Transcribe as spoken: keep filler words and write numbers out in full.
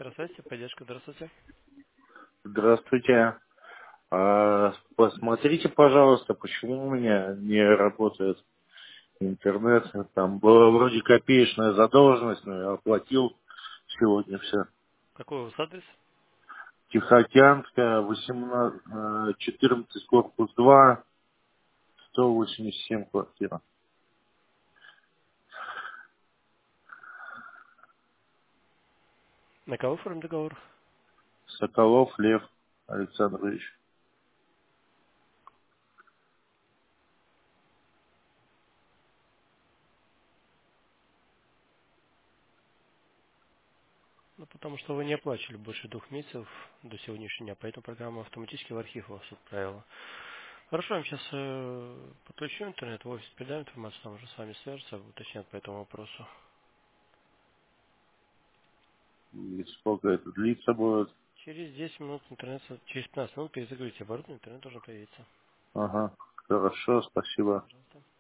Центр связи, поддержка, здравствуйте. Здравствуйте. А, посмотрите, пожалуйста, почему у меня не работает интернет. Там была вроде копеечная задолженность, но я оплатил сегодня все. Какой у вас адрес? Тихоокеанская, восемнадцать, э, четырнадцать, корпус два, сто восемьдесят семь квартира. На кого оформим договор? Соколов Лев Александрович. Ну, потому что вы не оплачивали больше двух месяцев до сегодняшнего дня, поэтому программа автоматически в архив вас отправила. Хорошо, я вам сейчас э, подключу интернет, в офис передам информацию, там уже с вами свяжутся, уточнят по этому вопросу. И сколько это длиться будет? Через десять минут интернет, со- через пятнадцать минут перезагрузите оборудование, интернет должен появиться. Ага, хорошо, спасибо. Пожалуйста.